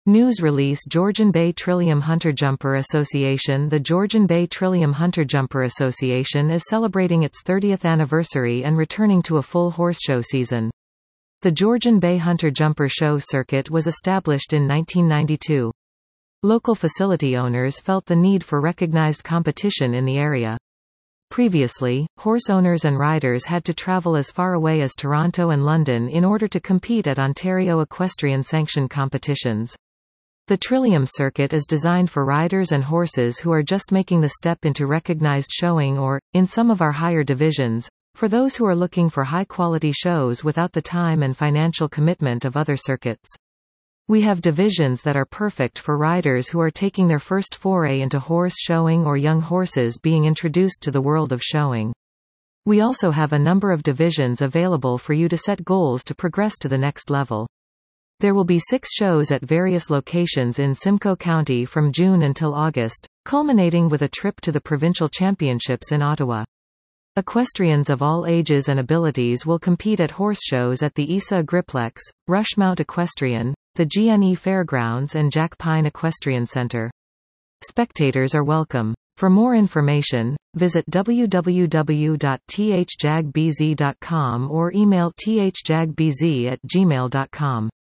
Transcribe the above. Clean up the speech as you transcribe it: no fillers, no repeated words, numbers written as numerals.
News release Georgian Bay Trillium Hunter-Jumper Association. The Georgian Bay Trillium Hunter-Jumper Association is celebrating its 30th anniversary and returning to a full horse show season. The Georgian Bay Hunter-Jumper Show circuit was established in 1992. Local facility owners felt the need for recognized competition in the area. Previously, horse owners and riders had to travel as far away as Toronto and London in order to compete at Ontario equestrian sanctioned competitions. The Trillium circuit is designed for riders and horses who are just making the step into recognized showing or, in some of our higher divisions, for those who are looking for high-quality shows without the time and financial commitment of other circuits. We have divisions that are perfect for riders who are taking their first foray into horse showing or young horses being introduced to the world of showing. We also have a number of divisions available for you to set goals to progress to the next level. There will be 6 shows at various locations in Simcoe County from June until August, culminating with a trip to the provincial championships in Ottawa. Equestrians of all ages and abilities will compete at horse shows at the ISA Agriplex, Rushmount Equestrian, the GNE Fairgrounds and Jack Pine Equestrian Center. Spectators are welcome. For more information, visit www.thjagbz.com or email thjagbz@gmail.com.